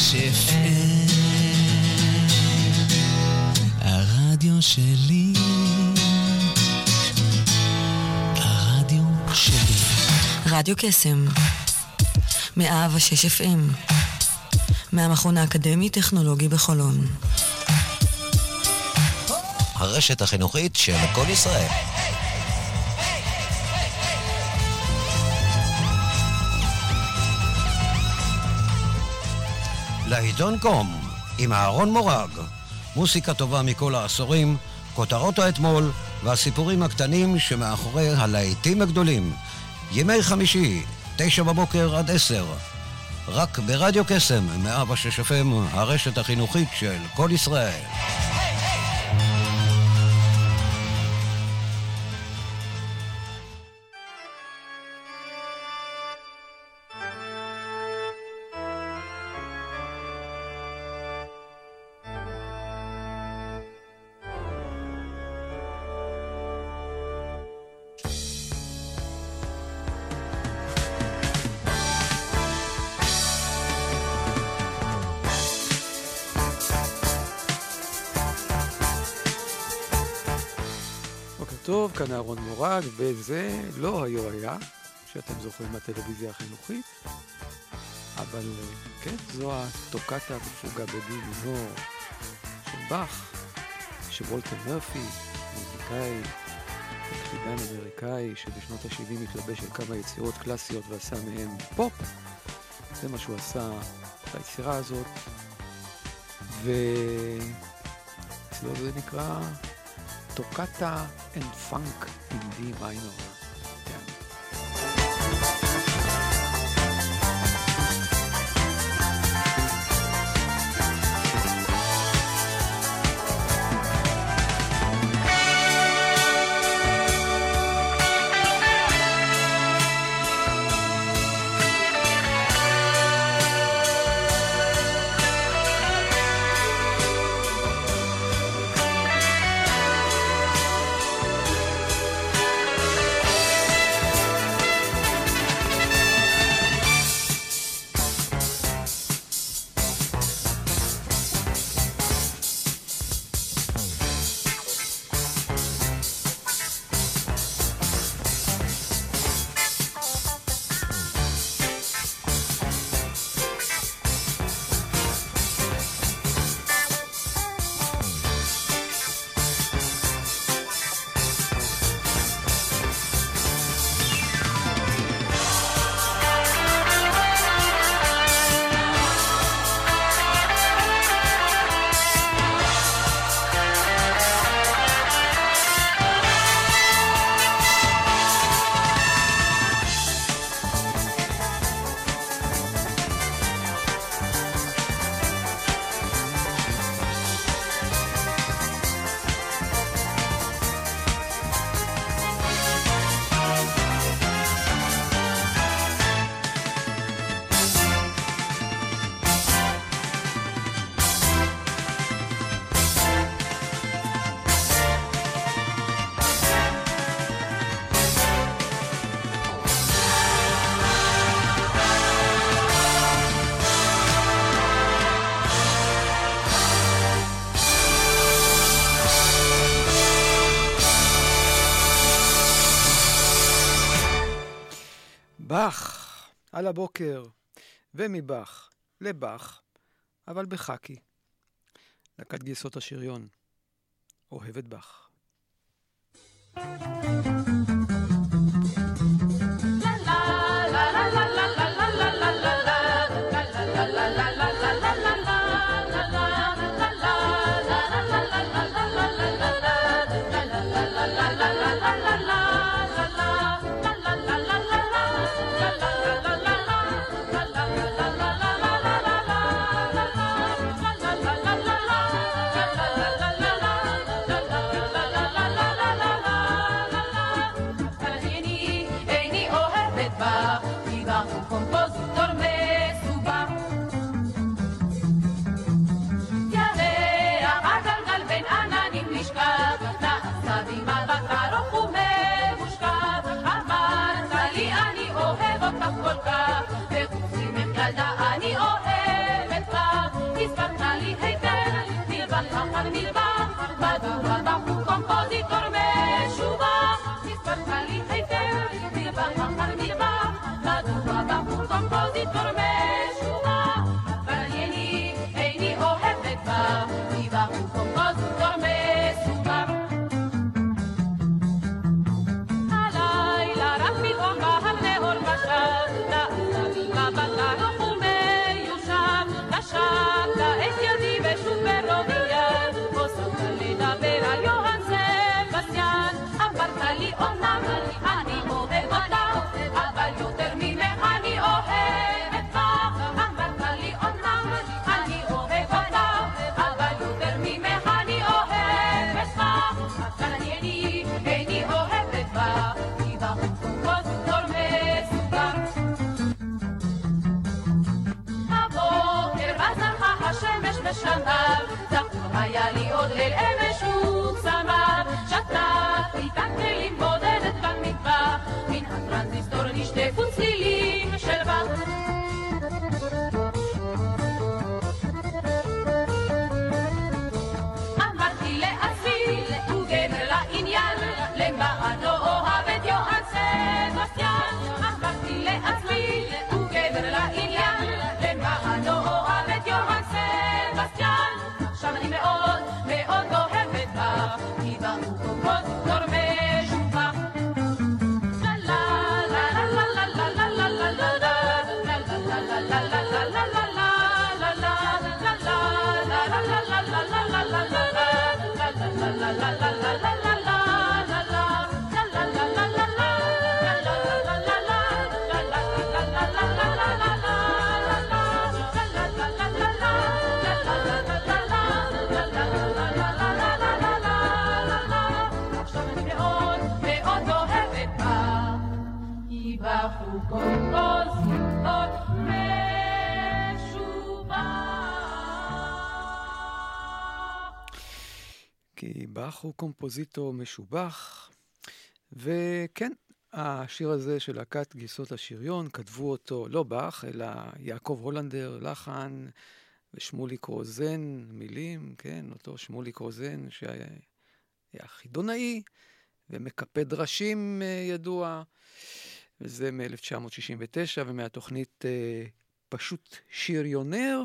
FM, הרדיו שלי, הרדיו שלי. רדיו קסם 106 FM, מהמכון האקדמי טכנולוגי בחולון. הרשת החינוכית של כל ישראל. לעיתון קום עם אהרון מורג, מוסיקה טובה מכל העשורים, כותרות האתמול והסיפורים הקטנים שמאחורי הלהיטים הגדולים. ימי חמישי, 9 בבוקר עד 10, רק ברדיו קסם 106 FM, הרשת החינוכית של כל ישראל. טוב, כאן אהרון מורג, וזה לא היה, שאתם זוכרים מהטלוויזיה החינוכית, אבל כן, זו הטוקטה בפוגה בדי מינור של באך, שוולטר מרפי, מוזיקאי, יחידן אמריקאי, שבשנות ה-70 התלבש על כמה יצירות קלאסיות ועשה מהם פופ. זה מה שהוא עשה ביצירה הזאת, ואצלו זה נקרא טוקטה and funk in D minor. באך על הבוקר, ומבאך לבאך, אבל בחקי. להקת גייסות השריון, אוהבת באך. Nasa di malbakaro kume כי באך הוא קומפוזיטור משובח, וכן, השיר הזה של להקת גיסות השריון, כתבו אותו לא באך, אלא יעקב הולנדר, לחן, ושמוליק רוזן, מילים, כן, אותו שמוליק רוזן, שהיה חידונאי, ומקפד ראשים ידוע, וזה מ-1969, ומהתוכנית פשוט שריונר,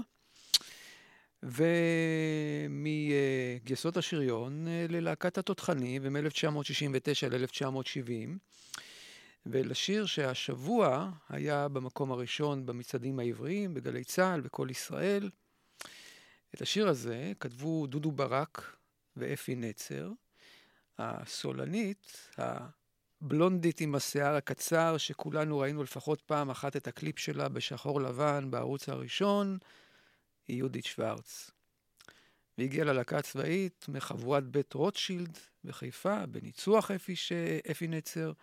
ומגייסות השריון ללהקת התותחנים, ומ-1969 ל-1970, ולשיר שהשבוע היה במקום הראשון במצעדים העבריים, בגלי צהל, בכל ישראל. את השיר הזה כתבו דודו ברק ואפי נצר, הסולנית, הבלונדית עם השיער הקצר, שכולנו ראינו לפחות פעם אחת את הקליפ שלה בשחור לבן בערוץ הראשון, היא יהודית שוורץ. והגיעה ללהקה הצבאית מחבורת בית רוטשילד בחיפה, בניצוח אפי נצר.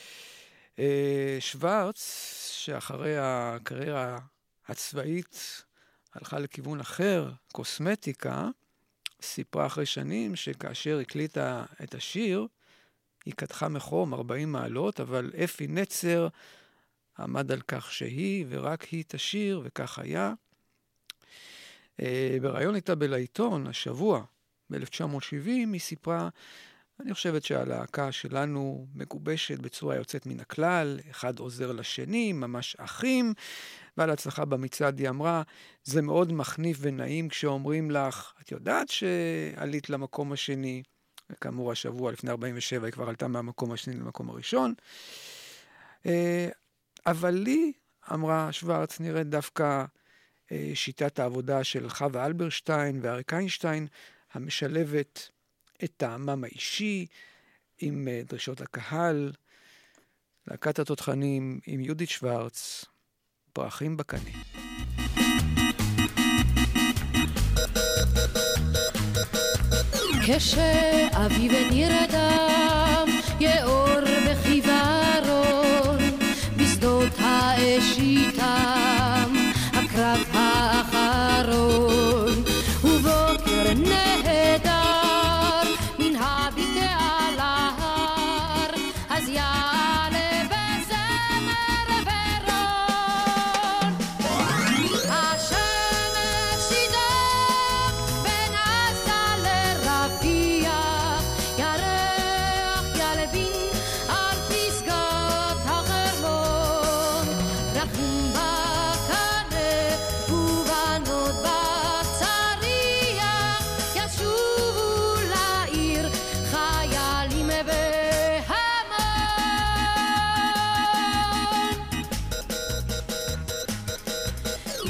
שוורץ, שאחרי הקריירה הצבאית הלכה לכיוון אחר, קוסמטיקה, סיפרה אחרי שנים שכאשר הקליטה את השיר, היא קדחה מחום 40 מעלות, אבל אפי נצר עמד על כך שהיא ורק היא תשיר, וכך היה. בראיון איתה בלעיתון, השבוע, ב-1970, היא סיפרה, אני חושבת שהלהקה שלנו מגובשת בצורה יוצאת מן הכלל, אחד עוזר לשני, ממש אחים, ועל הצלחה במצעד היא אמרה, זה מאוד מכניף ונעים כשאומרים לך, את יודעת שעלית למקום השני, וכאמור השבוע לפני 47 היא כבר עלתה מהמקום השני למקום הראשון, אבל לי, אמרה שוורץ, נראית דווקא שיטת העבודה של חווה אלברשטיין ואריק איינשטיין, המשלבת את טעמם האישי עם דרישות הקהל, להקת התותחנים עם יהודית שוורץ, פרחים בקנה. כשאביב נרדם יאור בחיוורון בשדות האש איתם הקרב האחרון ובוקר נהדר מן הביטה על ההר אז יעלה בזמר ורון השמש ידוק בין עזה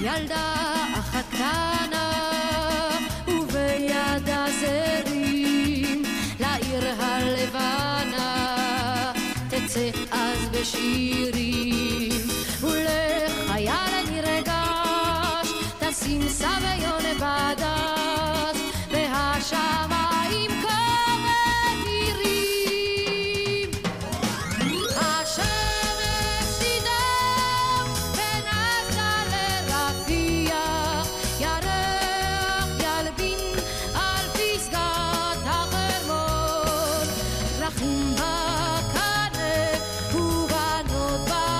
ילדה אחת קטנה ובידה זרים לעיר הלבנה תצא אז בשירים ולחייל נרגש תשים סביון בדש והשמיים כמהירים השמש תדאג ונסע לרפיח ירח ילבין על פסגת החרמון דרכים בקנה ובנות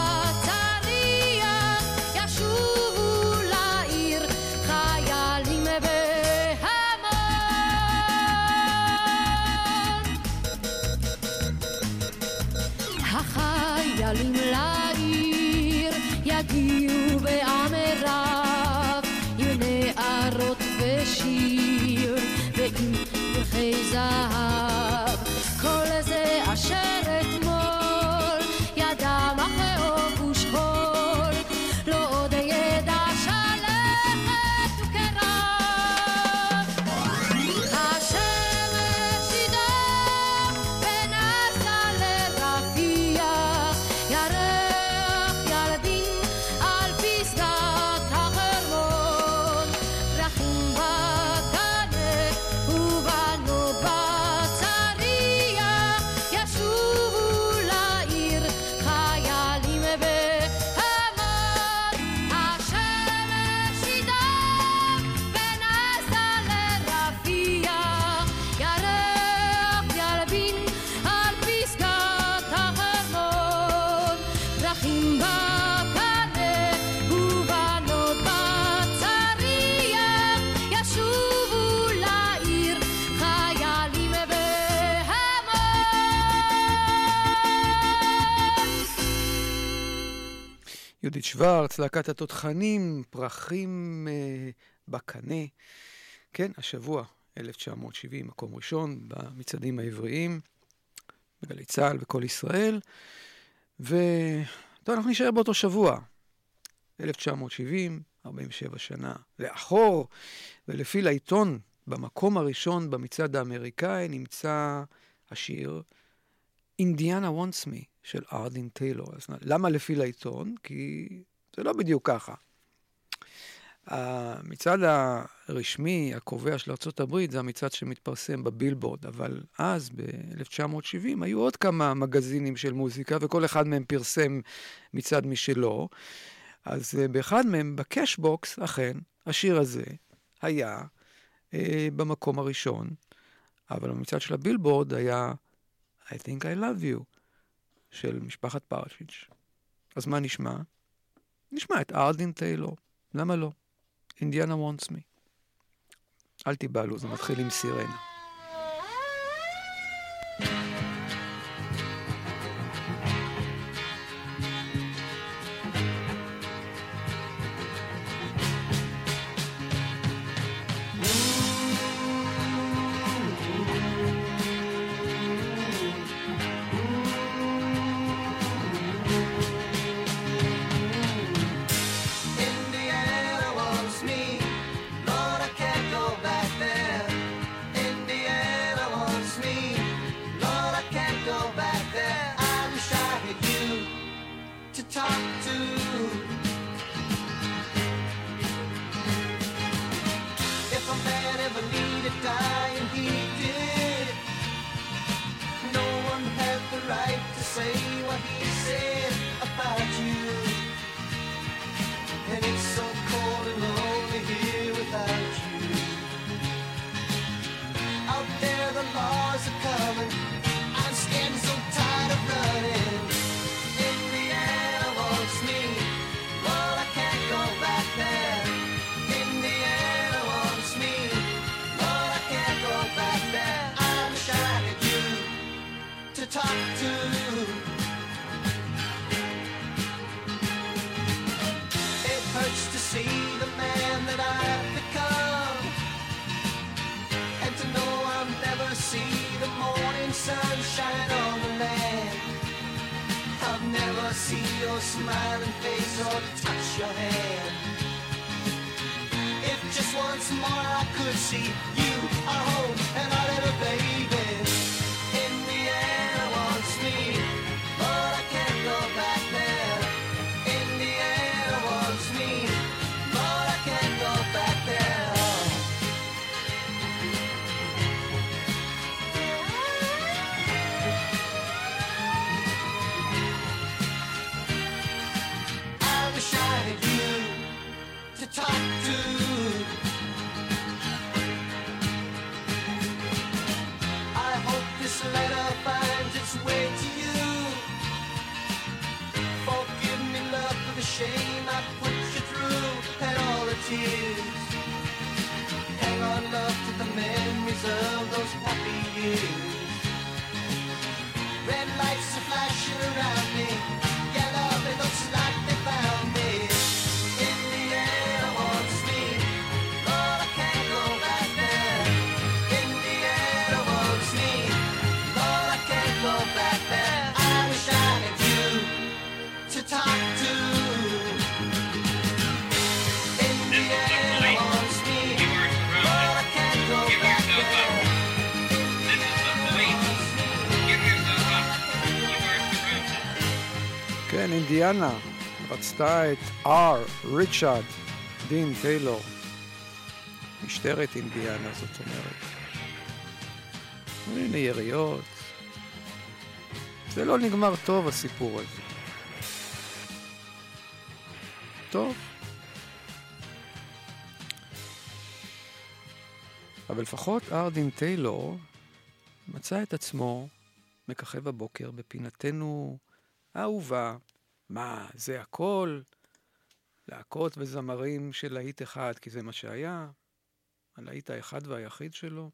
בצריח ישובו לעיר חיילים החיילים לעיר יגיעו בעמי רב עם נערות ושיר ועם פרחי זהב כל זה אשר אתמול ידע מחאוב ושכול לא עוד ידע שלכת וקרב השמש תדאג ונסע לרפיח ירח ילבין על פסגת החרמון דרכים בקנה ובנות בצריח ישובו לעיר חיילים בהמון השמש תדאג ונסע לרפיח ירח ילבין על פסגת החרמון דרכים בקנה ובנות בצריח ישובו לעיר חיילים בהמון יהודית שוורץ, להקת התותחנים, פרחים בקנה. כן, השבוע, 1970, מקום ראשון במצעדים העבריים, בגלי צה"ל וכל ישראל. טוב, אנחנו נשאר באותו שבוע, 1970, 47 שנה לאחור, ולפי לעיתון, במקום הראשון במצעד האמריקאי, נמצא השיר אינדיאנה וונטס מי של ארדין טיילור. אז למה לפי לעיתון? כי זה לא בדיוק ככה. המצעד הרשמי, הקובע של ארצות הברית, זה המצעד שמתפרסם בבילבורד, אבל אז, ב-1970, היו עוד כמה מגזינים של מוזיקה, וכל אחד מהם פרסם מצעד משלו. אז באחד מהם, בקשבוקס, אכן, השיר הזה היה במקום הראשון, אבל המצעד של הבילבורד היה I think I love you, של משפחת פרשיץ'. אז מה נשמע? נשמע את ארדין טיילור. למה לא? אינדיאנה וונטס מי. אל תיבהלו, זה מתחיל עם סירנה. sunshine on the land. I'll never see your smiling face or touch your hand. see you are home and our little baby. Indiana wants me, but I can't go back there. Indiana wants me, but I can't go back there. I wish I had you to talk to. I hope this letter finds its way to you. Forgive me, love, for the shame I put you through and all the tears. Hang on, love, to the memories of those happy years. Red lights are flashing around me. Yeah, love, it looks like they found me. Indiana wants me, but I can't go back there. Indiana wants me, but I can't go back there. I wish I had you to talk to. Indiana wants me, but I can't go back there. כן, אינדיאנה רצתה את ריצ'רד דין טיילור. משטרת אינדיאנה, זאת אומרת. הנה יריות. זה לא נגמר טוב, הסיפור הזה. טוב. אבל לפחות דין טיילור מצא את עצמו מככב הבוקר בפינתנו האהובה. מה, זה הכל? להקות וזמרים של להיט אחד, כי זה מה שהיה. הלהיט האחד והיחיד שלו.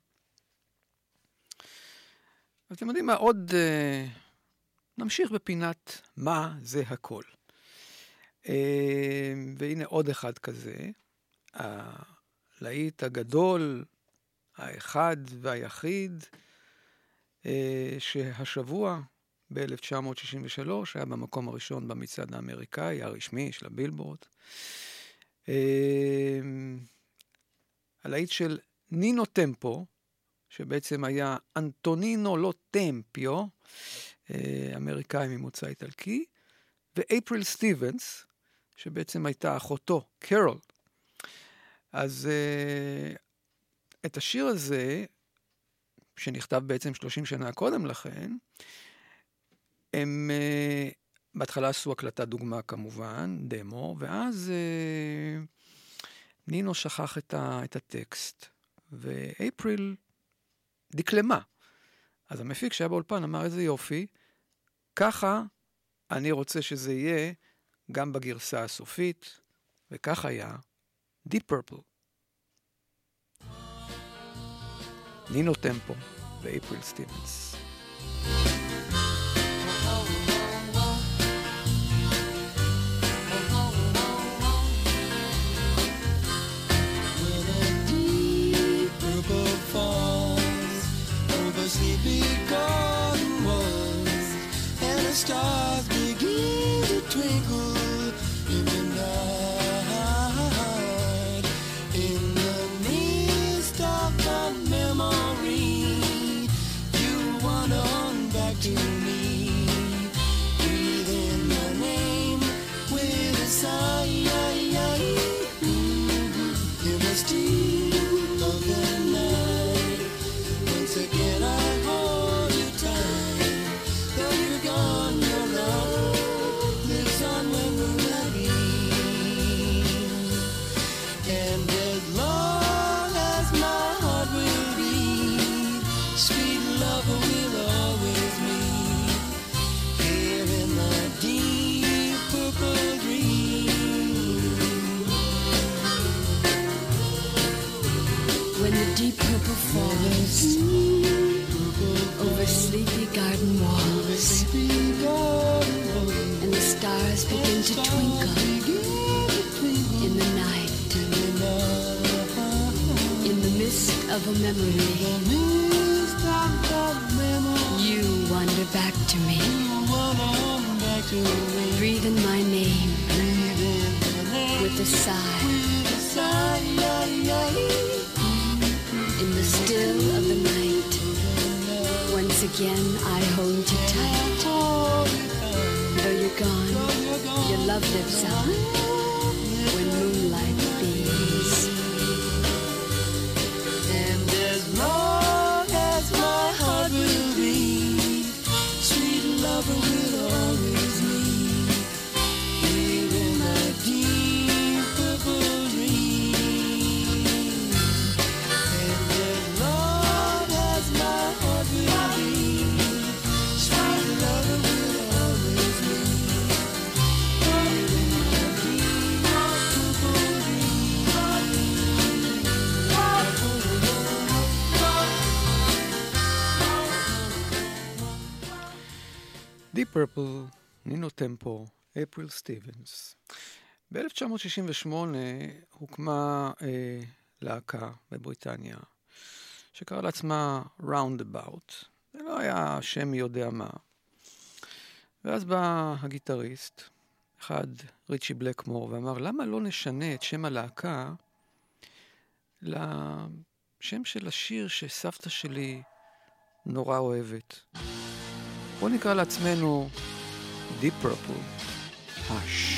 אז אתם יודעים מה, עוד נמשיך בפינת מה זה הכל. והנה עוד אחד כזה. הלהיט הגדול, האחד והיחיד, שהשבוע ב-1963 היה במקום הראשון במצעד האמריקאי, הרשמי של הבילבורד. הלהיט של נינו טמפו, שבעצם היה אנטונינו לא טמפיו, אמריקאי ממוצא איטלקי, ואפריל סטיבנס, שבעצם הייתה אחותו, קרול. אז את השיר הזה, שנכתב בעצם 30 שנה קודם לכן, הם בהתחלה עשו הקלטת דוגמה כמובן, דמו, ואז נינו שכח את הטקסט, ואפריל דקלמה. אז המפיק שהיה באולפן אמר, איזה יופי, ככה אני רוצה שזה יהיה גם בגרסה הסופית, וכך היה Deep Purple. נינו טמפו ואפריל סטיבנס. Sleepy garden walls, and the stars begin to twinkle in the night. In the midst of the memory, you wander on back to me. Breathe in my name with a sigh. In the still of the night, once again I hold you tight. Though you're gone, your love lives on memory. And as long as my heart will beat, sweet love will always meet. Here in the deep purple dream. When the deep purple falls over sleepy garden walls, and the stars begin to twinkle in the night, in the mist of a memory, you wander back to me. Breathe in my name with a sigh. still of the night, once again I hold you tight. Though you're gone, your love lives on when moonlight beams. And as long as my heart will beat, sweet lover will always meet. Here in the deep purple dream. And as long as my heart will beat, sweet lover will always meet. Here in the deep purple Deep Purple, נינו טמפו, אפריל סטיבנס. ב-1968 הוקמה להקה בבריטניה, שקרא לעצמה Roundabout. זה לא היה שם מי יודע מה. ואז בא הגיטריסט, אחד ריצ'י בלקמור, ואמר, למה לא נשנה את שם הלהקה לשם של השיר שסבתא שלי נורא אוהבת? בואו נקרא לעצמנו Deep Purple, Hush.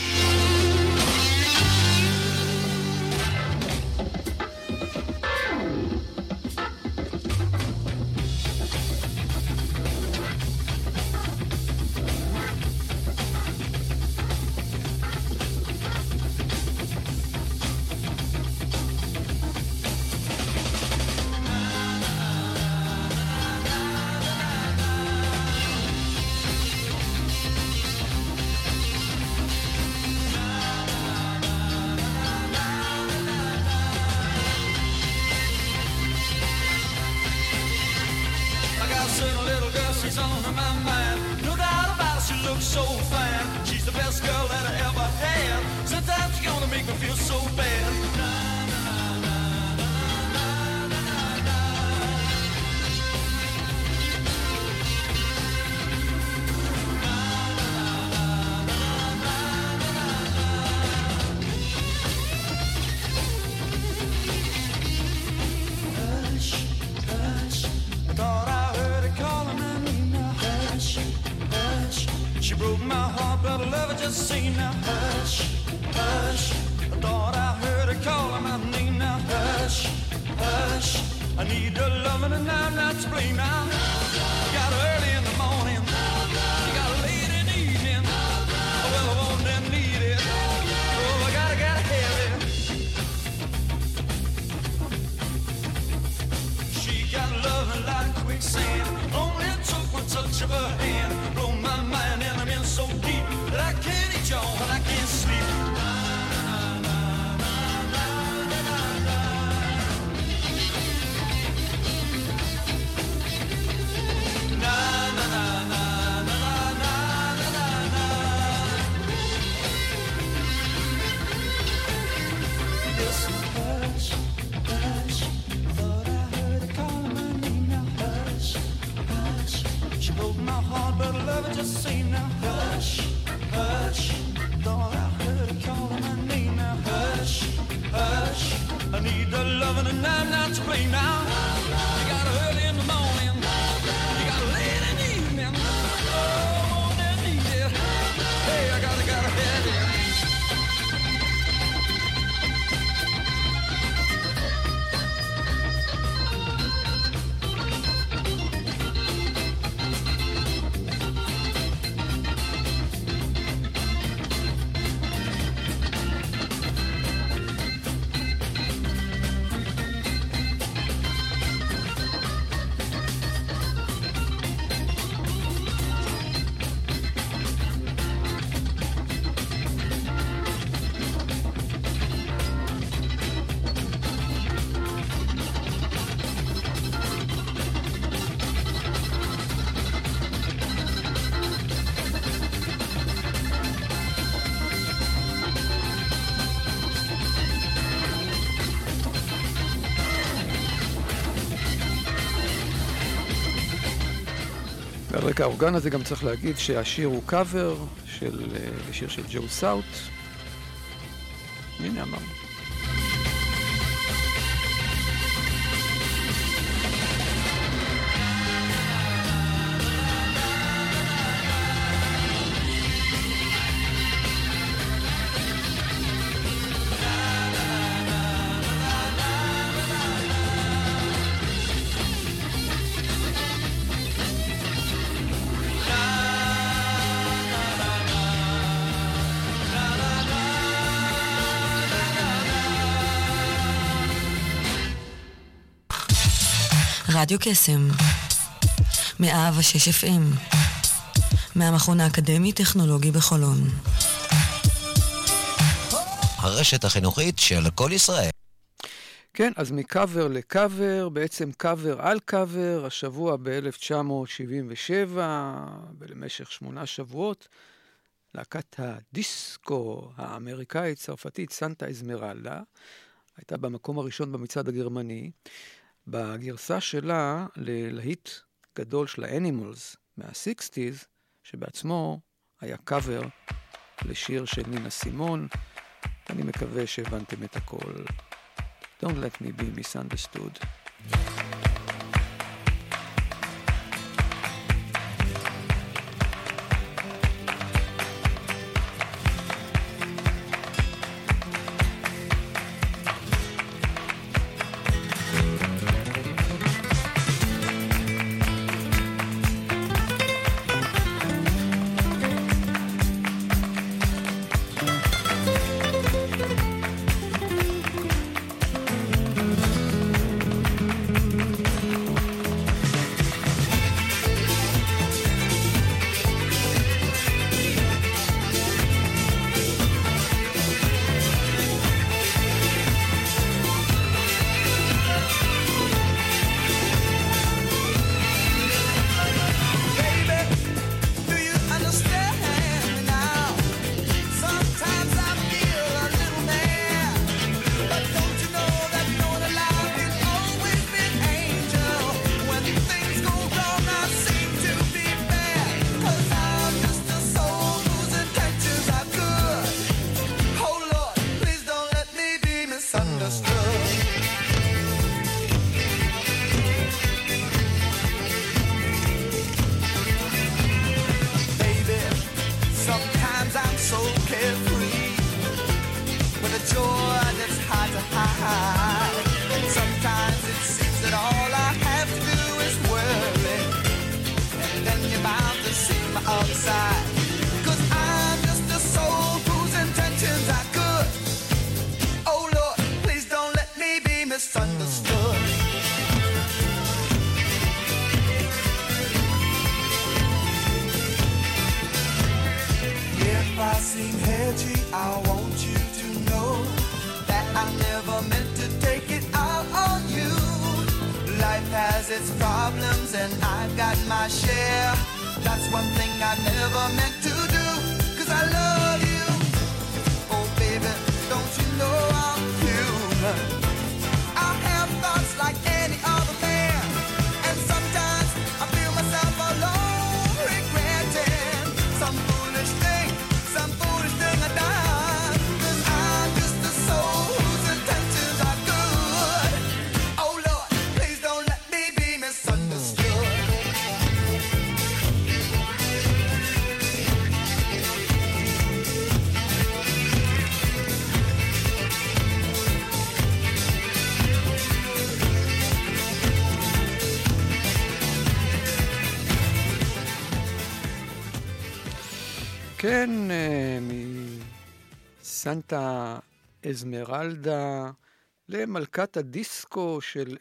על רקע האורגן הזה גם צריך להגיד שהשיר הוא קאבר של שיר של ג'ו סאוט. הנה אמרנו. רדיו קסם 106 FM מהמכון האקדמי-טכנולוגי בחולון. הרשת החינוכית של כל ישראל. כן, אז מקאבר לקאבר, בעצם קאבר על קאבר, השבוע ב-1977, ולמשך 8 שבועות, להקת הדיסקו האמריקאית-צרפתית סנטה אזמרלדה, הייתה במקום הראשון במצעד הגרמני, בגרסה שלה ללהיט גדול של האנימלס מה-60s, שבעצמו היה קאבר לשיר של נינה סימון. אני מקווה שהבנתם את הכל. Don't let me be misunderstood. כן, מסנטה אזמרלדה למלכת הדיסקו של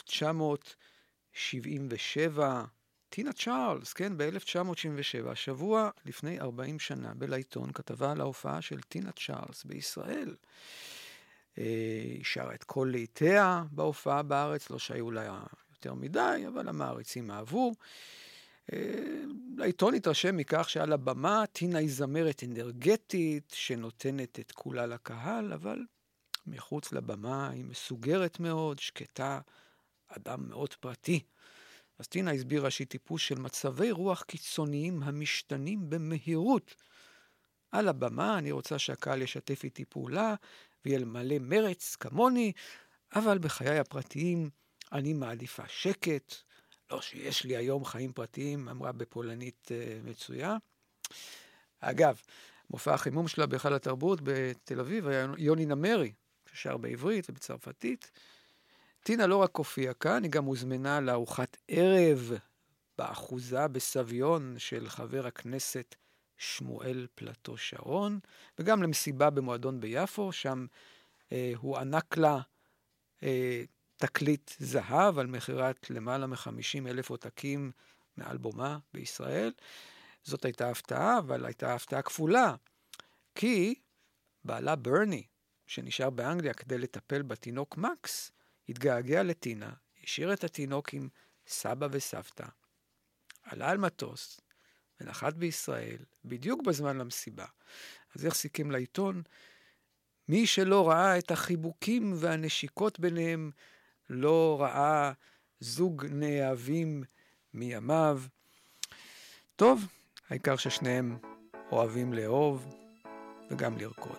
1977, טינה צ'ארלס, כן, ב-1977, שבוע לפני 40 שנה, בלעיתון, כתבה על ההופעה של טינה צ'ארלס בישראל. היא שרה את כל להיטיה בהופעה בארץ, לא שהיו לה יותר מדי, אבל המעריצים אהבו. לעיתון התרשם מכך שעל הבמה טינה היא זמרת אנרגטית שנותנת את כולה לקהל, אבל מחוץ לבמה היא מסוגרת מאוד, שקטה, אדם מאוד פרטי. אז טינה הסבירה שהיא טיפוס של מצבי רוח קיצוניים המשתנים במהירות. על הבמה אני רוצה שהקהל ישתף איתי פעולה ויהיה מלא מרץ כמוני, אבל בחיי הפרטיים אני מעדיפה שקט. לא שיש לי היום חיים פרטיים, אמרה בפולנית מצויה. אגב, מופע החימום שלה בהיכל התרבות בתל אביב היה יוני נמרי, ששר בעברית ובצרפתית. טינה לא רק הופיעה כאן, היא גם הוזמנה לארוחת ערב באחוזה בסביון של חבר הכנסת שמואל פלטו שרון, וגם למסיבה במועדון ביפו, שם הוא ענק לה תקליט זהב על מחירת למעלה מ-50,000 עותקים מאלבומה בישראל. זאת הייתה הפתעה, אבל הייתה הפתעה כפולה, כי בעלה ברני, שנשאר באנגליה כדי לטפל בתינוק מקס, התגעגע לטינה, השאיר את התינוק עם סבא וסבתא, עלה על מטוס ונחת בישראל, בדיוק בזמן למסיבה. אז איך סיכם לעיתון? מי שלא ראה את החיבוקים והנשיקות ביניהם, לא ראה זוג נאהבים מימיו. טוב, העיקר ששניהם אוהבים לאהוב וגם לרקוד.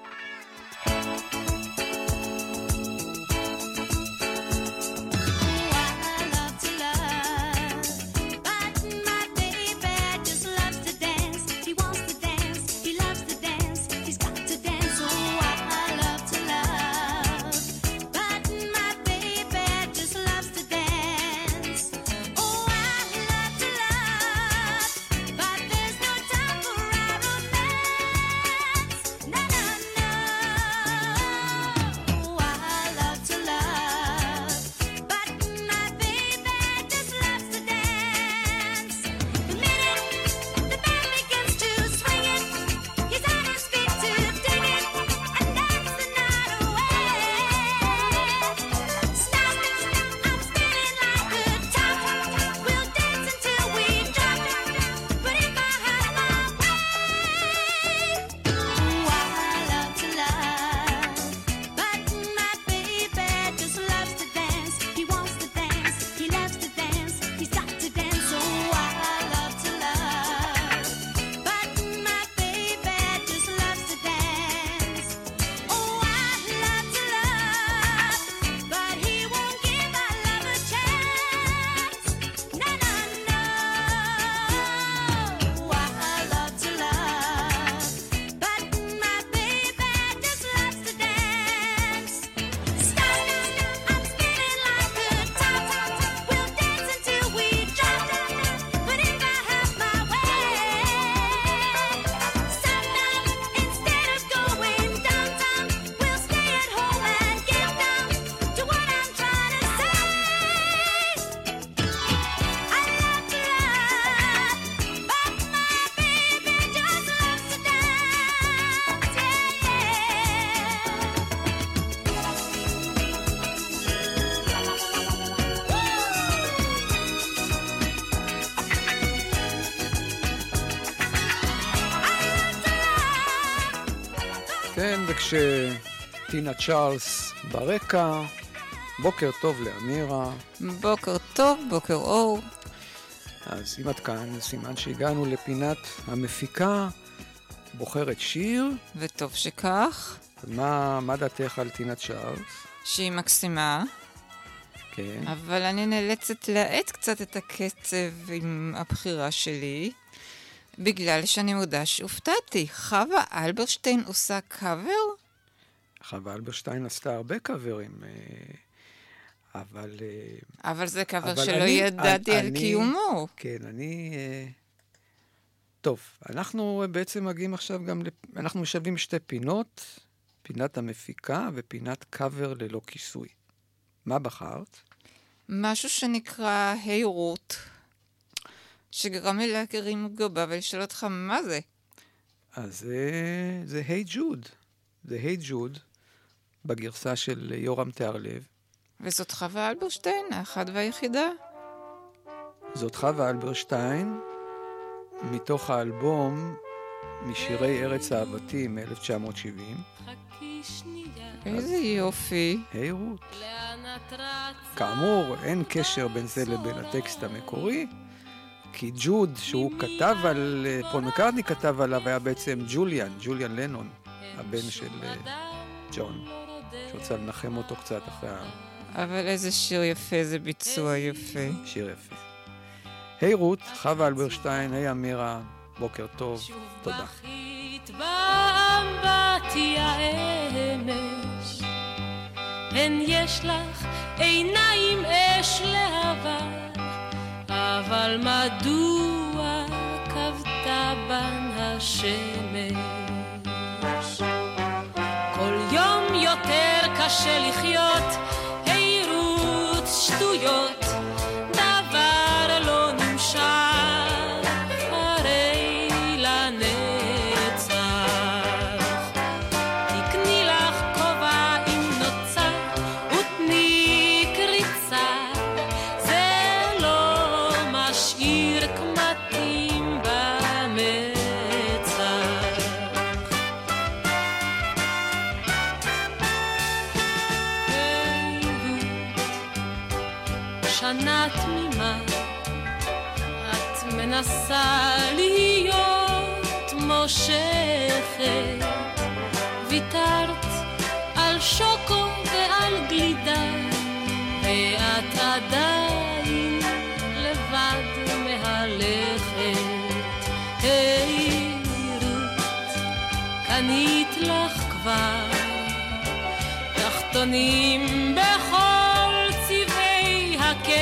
כן, וכשטינה צ'ארלס ברקע, בוקר טוב לאמירה. בוקר טוב, בוקר אור. אז אם את כאן, סימן שהגענו לפינת המפיקה, בוחרת שיר. וטוב שכך. אז מה דעתך על טינה צ'ארלס? שהיא מקסימה. כן. אבל אני נאלצת להאט קצת את הקצב עם הבחירה שלי, בגלל שאני מודה שהופתעתי. חווה אלברשטיין עושה קאבר? חווה אלברשטיין עשתה הרבה קאברים, אבל זה קאבר שלא ידעתי על קיומו. כן, טוב, אנחנו בעצם מגיעים עכשיו גם, אנחנו משלבים שתי פינות, פינת המפיקה ופינת קאבר ללא כיסוי. מה בחרת? משהו שנקרא היי רות, שגרם לי להכרים גובה ולשאול אותך מה זה. אז זה היי ג'וד. זה היי ג'וד בגרסה של יורם תיארלב. וזאת חווה אלברשטיין, האחת והיחידה. זאת חווה אלברשטיין, מתוך האלבום משירי ארץ אהבתי מ-1970. איזה יופי. היי רות. כאמור, אין קשר בין זה לבין הטקסט המקורי, כי ג'וד, שהוא כתב על, פול מקרטני כתב עליו, היה בעצם ג'וליאן לנון, הבן של ג'ון, שרצה לנחם אותו קצת אחרי אבל איזה שיר יפה, איזה ביצוע יפה. שיר יפה. היי רות, חווה אלברשטיין, היי אמירה, בוקר טוב, תודה. באמבטיה אמש, הן יש לך עיניים אש להבה, אבל מדוע כבתה בן השמש? כל יום יותר קשה לחיות, היי רות, שנה תמימה, את מנסה להיות מושכת, ויתרת על שוקו ועל גלידה, ואת עדיין לבד מהלכת. היי רות, קנית לך כבר תחתונים בכל צבעי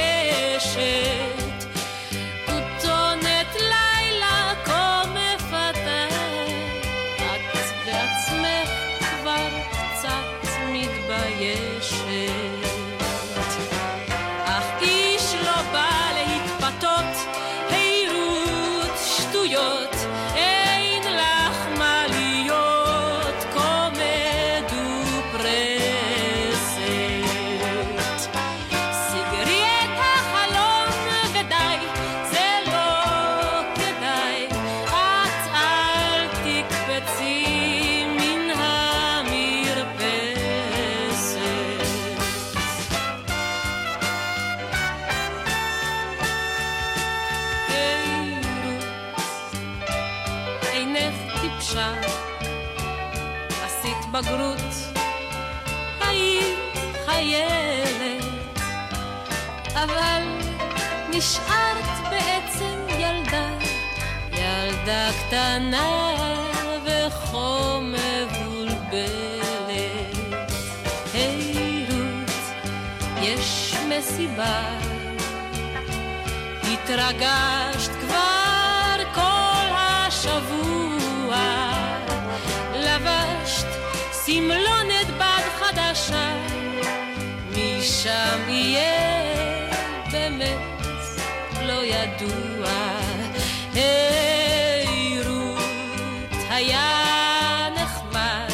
הקשת, כותונת לילה כה מפתה, את בעצמך כבר קצת מתביישת, אך איש לא בא להתפתות. היי רות, שטויות, אין לך מה להיות כה מדופרסת. סגרי את החלום ודי, זה לא כדאי, את אל תקפצי מן המרפסת. היי רות, אינך טיפשה, עשית בגרות, היית חיילת, אבל נשארת בעצם ילדה, ילדה קטנה וכה מבולבלת. היי רות, יש מסיבה, התרגשת כבר כל השבוע, לבשת סמלונת בד חדשה, משם יהיה באמת לא ידוע. היי רות, היה נחמד,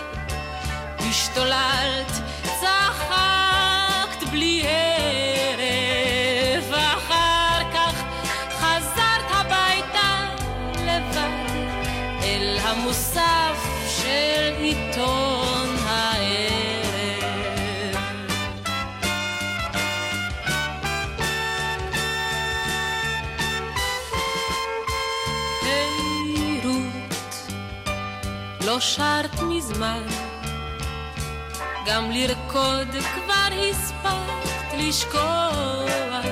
השתוללת, צחקת בלי הרף, אחר כך חזרת הביתה לבד אל המוסף של עיתון הערב. היי רות, לא שרת מזמן, גם לרקוד כבר הספקת לשכוח,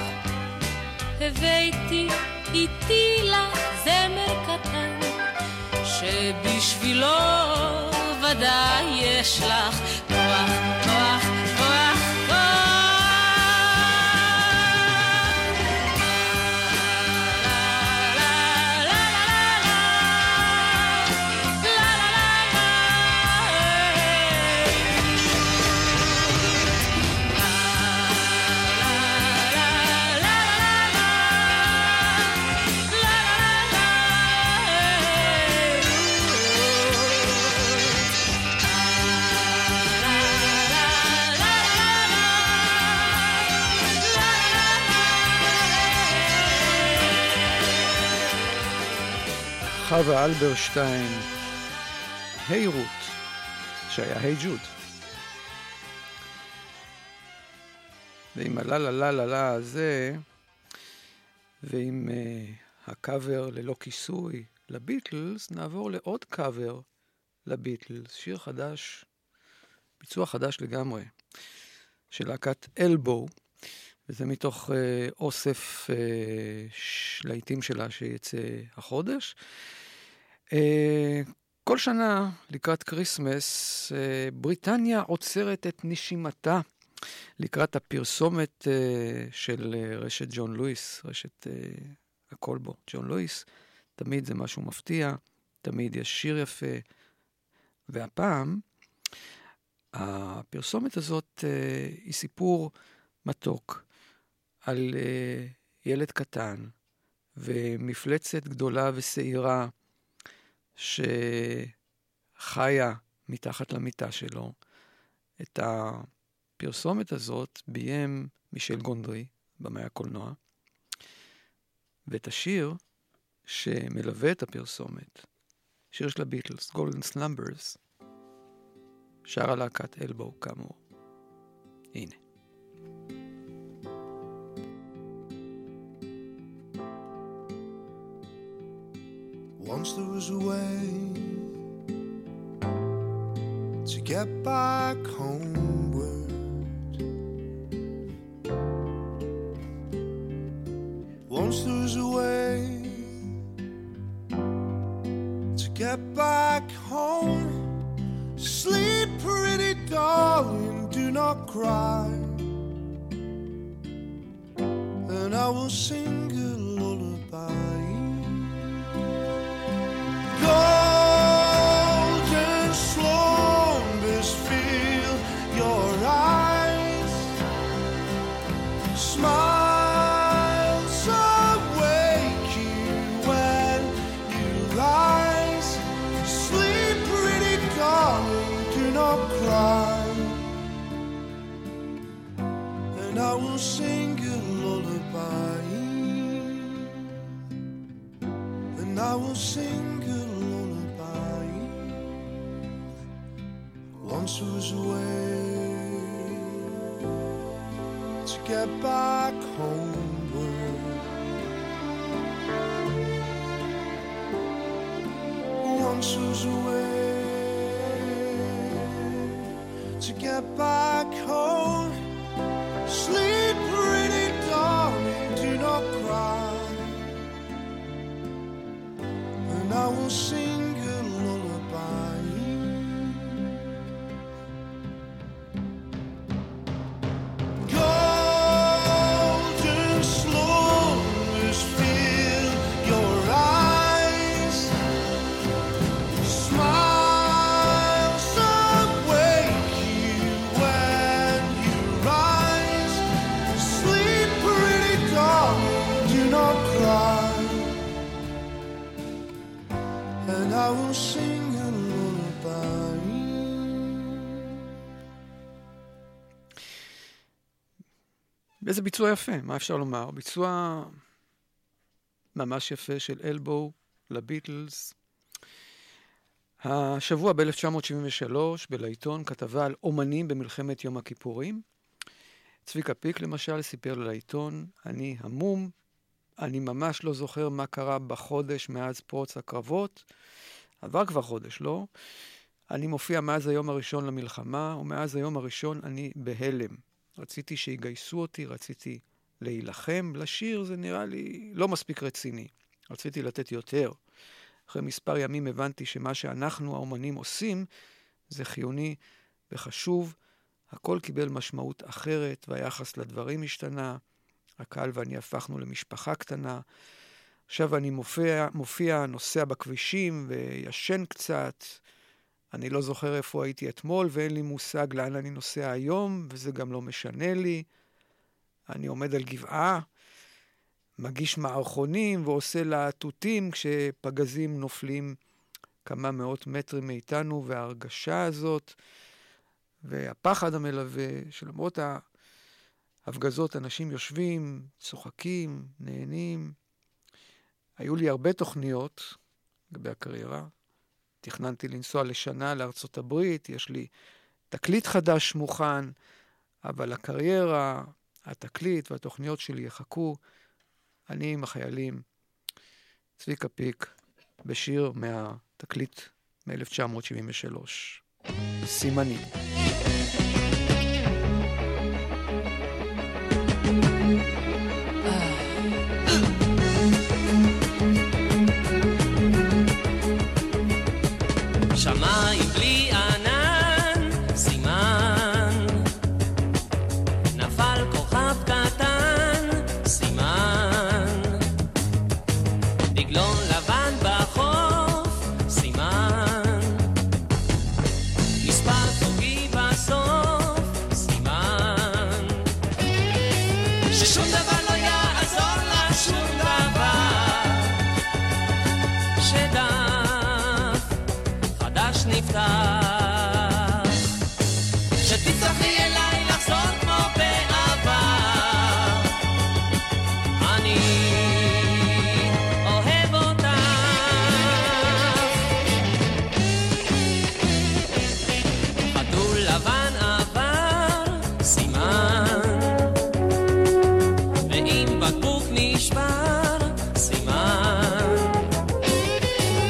הבאתי איתי לך זמר קטן, שבשבילו ודאי יש לך כוח, כוח, כוח, כוח. חווה אלברשטיין, היי רות, שהיה היי ג'וד. ועם הלה לה לה לה לה הזה, ועם הקאבר ללא כיסוי לביטלס, נעבור לעוד קאבר לביטלס, שיר חדש, ביצוע חדש לגמרי, של להקת אלבו, וזה מתוך אוסף להיטים שלה שיצא החודש. כל שנה לקראת קריסמס, בריטניה עוצרת את נשימתה לקראת הפרסומת של רשת ג'ון לואיס, רשת הקולבו ג'ון לואיס. תמיד זה משהו מפתיע, תמיד יש שיר יפה, והפעם הפרסומת הזאת היא סיפור מתוק על ילד קטן ומפלצת גדולה ושעירה שחיה מתחת למיטה שלו. את הפרסומת הזאת ביים מישל גונדרי במאי הקולנוע, ואת השיר שמלווה את הפרסומת, שיר של הביטלס, Golden Slumbers, שרה להקת אלבו כאמור. הנה. Once there was a way to get back homeward. Once there was a way to get back home. Sleep, pretty darling, do not cry. And I will sing a lullaby. Golden slumbers fill your eyes. Smiles awake you when you rise. Sleep, pretty darling, do not cry. And I will sing a lullaby. And I will sing a lullaby. Once there was a way to get back homeward. Once there was a way to get back home. Sleep, pretty darling, do not cry. And I will sing a lullaby. Golden slumbers fill your eyes. Smiles awake you when you rise. Sleep, pretty darling, do not cry. And I will sing a lullaby. איזה ביצוע יפה, מה אפשר לומר? ביצוע ממש יפה של אלבו לביטלס. השבוע ב-1973 בלעיתון כתבה על אומנים במלחמת יום הכיפורים. צביקה פיק למשל סיפר לעיתון, אני המום, אני ממש לא זוכר מה קרה בחודש מאז פרוץ הקרבות. עבר כבר חודש, לא? אני מופיע מאז היום הראשון למלחמה, ומאז היום הראשון אני בהלם. רציתי שיגייסו אותי, רציתי להילחם. לשיר זה נראה לי לא מספיק רציני. רציתי לתת יותר. אחרי מספר ימים הבנתי שמה שאנחנו האומנים עושים זה חיוני וחשוב. הכל קיבל משמעות אחרת והיחס לדברים השתנה. הקהל ואני הפכנו למשפחה קטנה. עכשיו אני מופיע, נוסע בכבישים וישן קצת. אני לא זוכר איפה הייתי אתמול ואין לי מושג לאן אני נוסע היום, וזה גם לא משנה לי. אני עומד על גבעה, מגיש מערכונים ועושה להטוטים כשפגזים נופלים כמה מאות מטרים מאיתנו, וההרגשה הזאת והפחד המלווה שלמרות ההפגזות אנשים יושבים, צוחקים, נהנים. היו לי הרבה תוכניות לגבי הקריירה. תכננתי לנסוע לשנה לארצות הברית, יש לי תקליט חדש מוכן, אבל הקריירה, התקליט והתוכניות שלי יחכו. אני עם החיילים, צביקה פיק, בשיר מהתקליט מ-1973. סימנים. שמיים בלי ענן, סימן נפל כוכב קטן, סימן דגלון לבן בחוף, סימן מספר תוגי בסוף, סימן ששום דבר לא יעזור לה, שום דבר שדף חדש נפתח, שתצטרכי אליי לחזור כמו בעבר, אני אוהב אותך. חתול לבן עבר, סימן, ואם בקבוק נשבר, סימן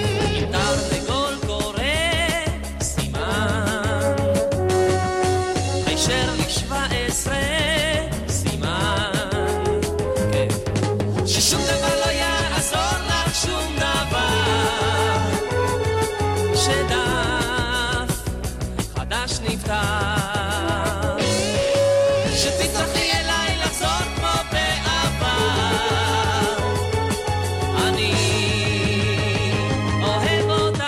נפתח, שתצטרכי אליי לחזור כמו בעבר, אני אוהב אותך.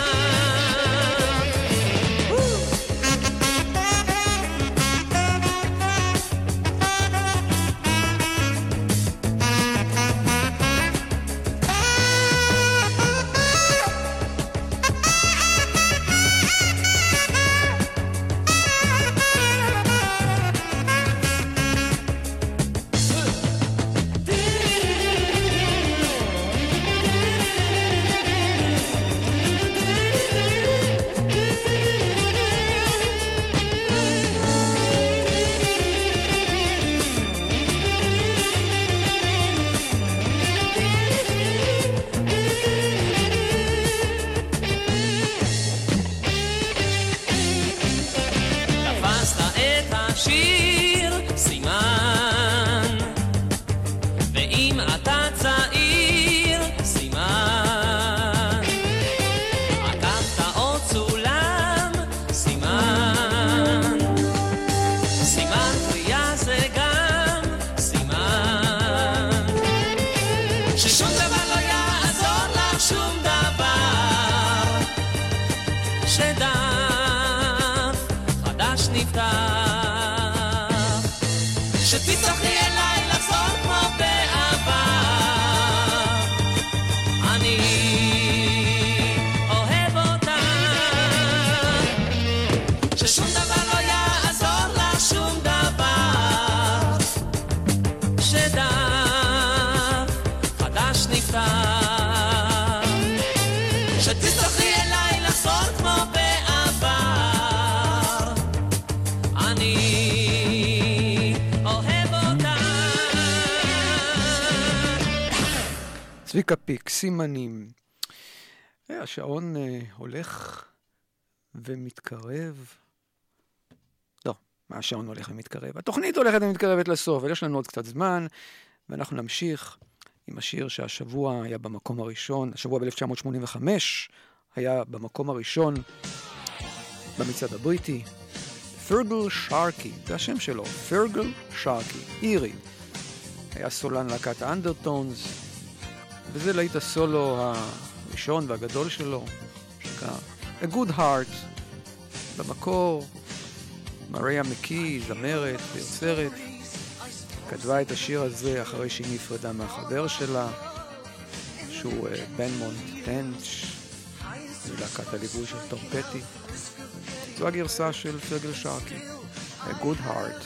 שתצטרכי אליי לחזור כמו בעבר, אני אוהב אותך, ששום דבר לא יעזור לך, שום דבר, שדף חדש נפתח, שתצטרכי אליי לחזור כמו בעבר, אני צביקה פיק, סימנים. השעון הולך ומתקרב. לא, מה השעון הולך ומתקרב? התוכנית הולכת ומתקרבת לסוף, אבל יש לנו עוד קצת זמן, ואנחנו נמשיך עם השיר שהשבוע היה במקום הראשון, השבוע ב-1985 היה במקום הראשון במצעד הבריטי. פרגל שרקי, זה השם שלו, פרגל שרקי, אירי. היה סולן להקת האנדרטונס, וזה להיט הסולו הראשון והגדול שלו, שקרא A Good Heart. במקור, מריה מקי, זמרת ויוצרת, כתבה את השיר הזה אחרי שהיא נפרדה מהחבר שלה, שהוא בנמונט טנץ', להקת הליווי של טום פטי. זו הגרסה של פרגל שרקי, A Good Heart.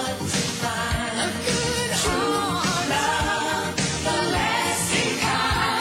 The lasting kind.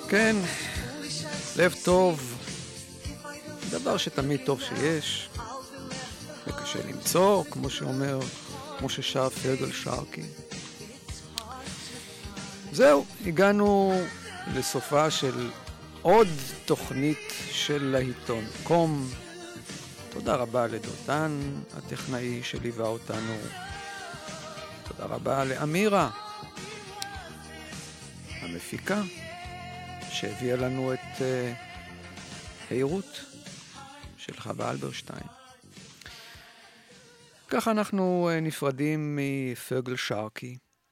כן, לב טוב, דבר שתמיד טוב שיש, וקשה למצוא, כמו ששר פרגל שרקי. זהו, הגענו לסופה של עוד תוכנית של להיטון קום. תודה רבה לדותן, הטכנאי שליווה אותנו. תודה רבה לאמירה, המפיקה, שהביאה לנו את העירות של חווה אלברשטיין. ככה אנחנו נפרדים מפרגל שרקי,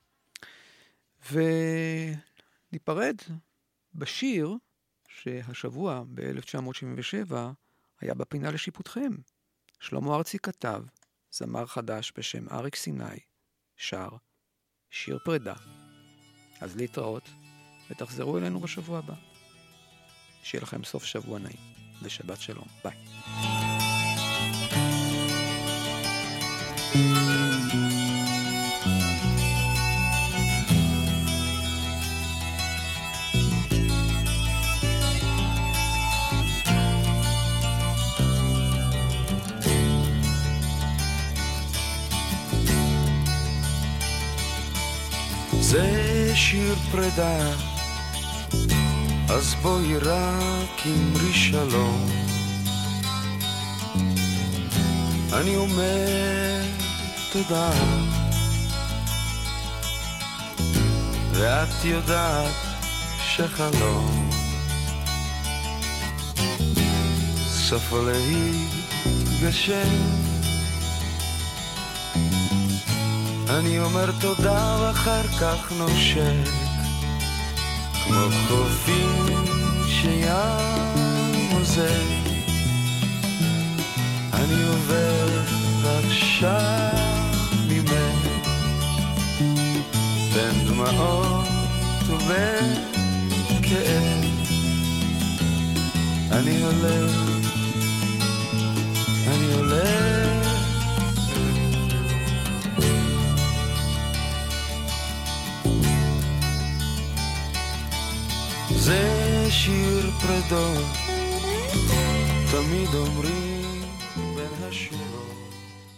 וניפרד בשיר שהשבוע ב-1977 היה בפינה לשיפוטכם. שלמה ארצי כתב, זמר חדש בשם אריק סיני, שר שיר פרידה. אז להתראות, ותחזרו אלינו בשבוע הבא. שיהיה לכם סוף שבוע נעים, ושבת שלום. ביי. זה שיר פרידה, אז בואי רק אמרי שלום. אני אומר תודה, ואת יודעת שחלום סופו להתגשם. אני אומר תודה ואחר כך נושק כמו חופים שים עוזר. אני עובר עכשיו ממך בין דמעות ובין כאב. אני הולך, אני הולך, זה שיר פרדות, תמיד אומרים